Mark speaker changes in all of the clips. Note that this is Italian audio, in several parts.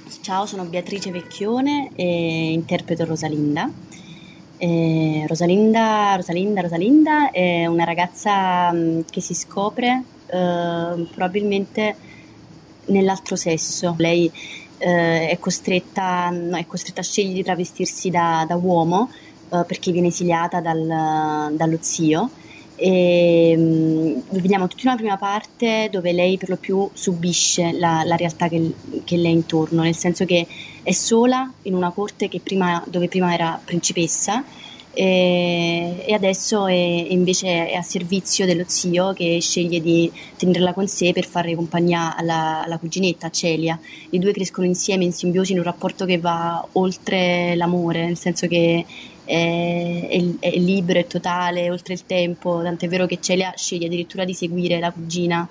Speaker 1: Ciao, sono Beatrice Vecchione e interpreto Rosalinda. Rosalinda è una ragazza che si scopre probabilmente nell'altro sesso. Lei è costretta a scegliere di travestirsi da uomo perché viene esiliata dallo zio. Vediamo tutta una prima parte dove lei per lo più subisce la realtà che le è intorno, nel senso che è sola in una corte dove prima era principessa e adesso invece è a servizio dello zio che sceglie di tenerla con sé per fare compagnia alla cuginetta Celia. I due crescono insieme in simbiosi in un rapporto che va oltre l'amore, nel senso che è libero, è totale, oltre il tempo, tant'è vero che Celia sceglie addirittura di seguire la cugina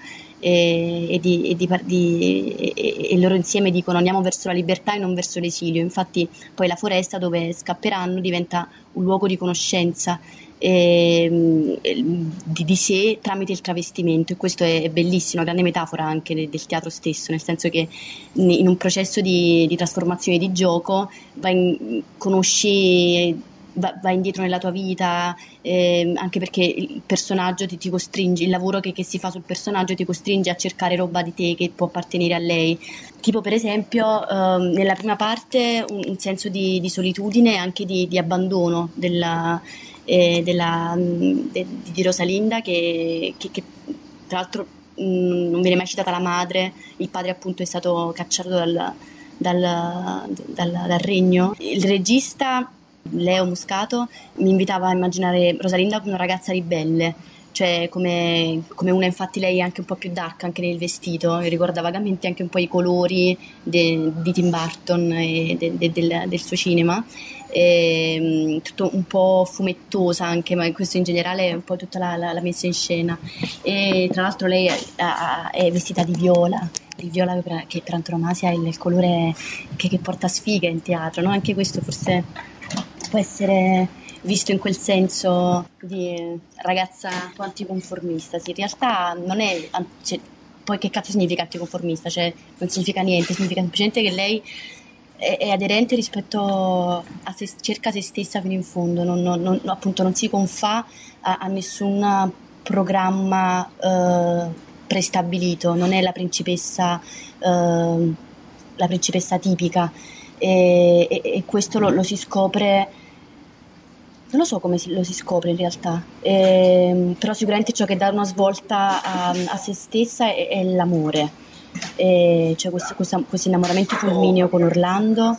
Speaker 1: e loro insieme dicono andiamo verso la libertà e non verso l'esilio. Infatti poi la foresta dove scapperanno diventa un luogo di conoscenza di sé tramite il travestimento, e questo è bellissimo, una grande metafora anche del teatro stesso, nel senso che in un processo di trasformazione di gioco vai indietro nella tua vita, anche perché il personaggio ti costringe, il lavoro che si fa sul personaggio ti costringe a cercare roba di te che può appartenere a lei. Tipo per esempio nella prima parte un senso di solitudine e anche di abbandono di Rosalinda che tra l'altro non viene mai citata la madre, il padre appunto è stato cacciato dal regno. Il regista Leo Muscato mi invitava a immaginare Rosalinda come una ragazza ribelle, cioè come una, infatti lei è anche un po' più dark anche nel vestito, mi ricorda vagamente anche un po' i colori di Tim Burton e del suo cinema, tutto un po' fumettosa anche, ma questo in generale è un po' tutta la messa in scena. E tra l'altro lei è vestita di viola che per antonomasia è il colore che porta sfiga in teatro, no? Anche questo forse può essere visto in quel senso di ragazza un po' anticonformista. Sì, in realtà non è, cioè, poi che cazzo significa anticonformista? Cioè, non significa niente, significa semplicemente che lei è aderente rispetto a se, cerca se stessa fino in fondo, appunto non si confà a nessun programma prestabilito, non è la principessa tipica e questo lo si scopre, non lo so come lo si scopre in realtà, però sicuramente ciò che dà una svolta a se stessa è l'amore. C'è questo innamoramento fulmineo con Orlando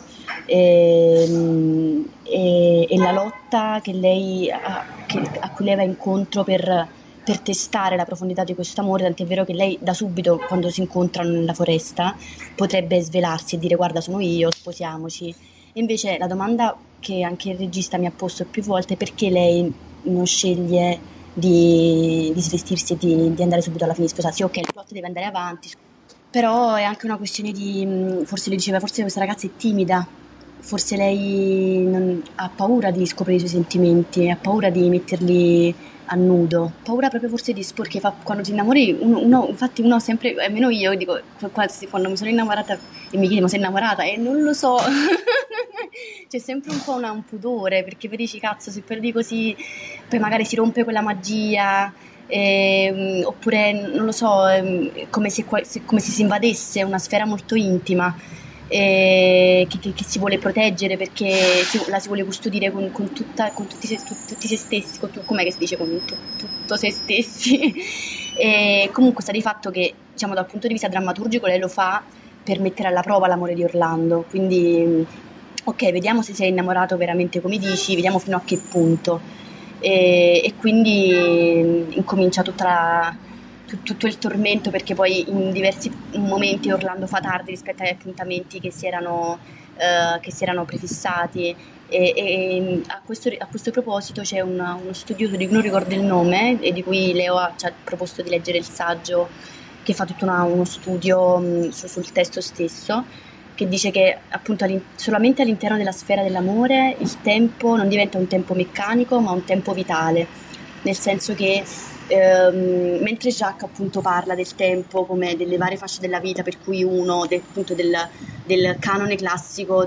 Speaker 1: e la lotta a cui lei va incontro per testare la profondità di questo amore, tant'è vero che lei da subito, quando si incontrano nella foresta, potrebbe svelarsi e dire guarda sono io, sposiamoci. E invece la domanda che anche il regista mi ha posto più volte è perché lei non sceglie di svestirsi e di andare subito alla fine di sposarsi. Ok, il plot deve andare avanti, però è anche una questione forse le diceva, forse questa ragazza è timida, forse lei ha paura di scoprire i suoi sentimenti, ha paura di metterli a nudo, paura proprio forse di perché quando ti innamori, infatti uno sempre, almeno io dico, quando mi sono innamorata e mi chiedi ma sei innamorata? E non lo so, c'è sempre un po' un pudore, perché poi dici cazzo se perdi così, poi magari si rompe quella magia, oppure non lo so, come se si invadesse una sfera molto intima che si vuole proteggere perché la si vuole custodire con tutti se stessi, com'è che si dice tutto se stessi. E comunque sta di fatto che diciamo dal punto di vista drammaturgico lei lo fa per mettere alla prova l'amore di Orlando, quindi ok, vediamo se sei innamorato veramente come dici, vediamo fino a che punto. E quindi incomincia tutto il tormento perché poi in diversi momenti Orlando fa tardi rispetto agli appuntamenti che si erano prefissati e a questo proposito c'è uno studioso di cui non ricordo il nome e di cui Leo ci ha proposto di leggere il saggio, che fa tutto uno studio sul testo stesso, che dice che appunto solamente all'interno della sfera dell'amore il tempo non diventa un tempo meccanico ma un tempo vitale, nel senso che Mentre Jacques appunto parla del tempo come delle varie fasce della vita, per cui uno appunto del canone classico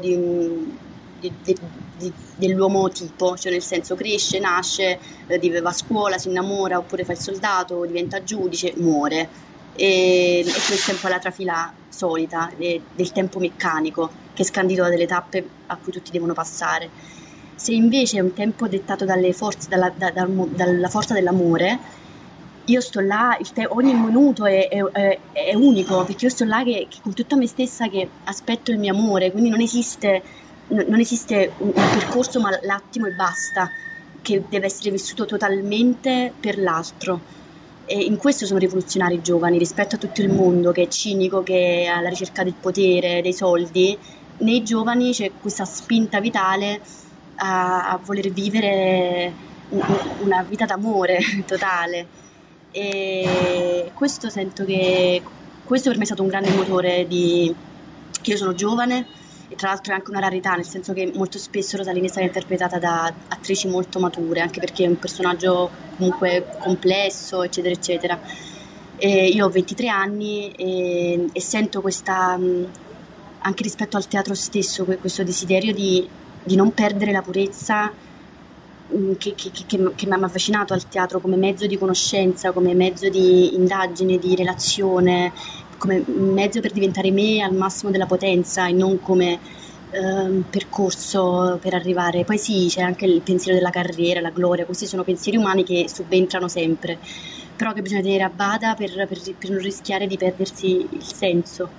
Speaker 1: dell'uomo tipo, cioè nel senso cresce, nasce, va a scuola, si innamora, oppure fa il soldato, diventa giudice, muore. E questa è un po' la trafila solita del tempo meccanico, che è scandito da delle tappe a cui tutti devono passare. Se invece è un tempo dettato dalle forze, dalla forza dell'amore, io sto là, ogni minuto è unico, perché io sto là che con tutta me stessa che aspetto il mio amore, quindi non esiste un percorso, ma l'attimo e basta, che deve essere vissuto totalmente per l'altro. E in questo sono rivoluzionari i giovani rispetto a tutto il mondo che è cinico, che è alla ricerca del potere, dei soldi. Nei giovani c'è questa spinta vitale a voler vivere una vita d'amore totale. E questo sento che questo per me è stato un grande motore che io sono giovane e tra l'altro è anche una rarità, nel senso che molto spesso Rosalina è stata interpretata da attrici molto mature, anche perché è un personaggio comunque complesso, eccetera, eccetera. E io ho 23 anni e sento questa, anche rispetto al teatro stesso, questo desiderio di non perdere la purezza che mi ha affascinato al teatro come mezzo di conoscenza, come mezzo di indagine, di relazione, come mezzo per diventare me al massimo della potenza e non come percorso per arrivare. Poi sì, c'è anche il pensiero della carriera, la gloria, questi sono pensieri umani che subentrano sempre, però che bisogna tenere a bada per non rischiare di perdersi il senso.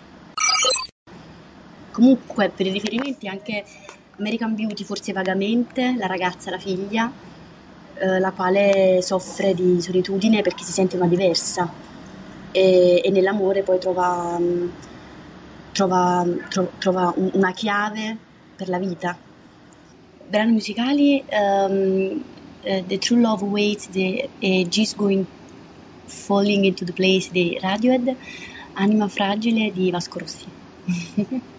Speaker 1: Comunque, per i riferimenti anche American Beauty, forse vagamente, la ragazza, la figlia, la quale soffre di solitudine perché si sente una diversa e nell'amore poi trova una chiave per la vita. Brani musicali, The True Love Waits e G's Going Falling into the Place di Radiohead, Anima Fragile di Vasco Rossi.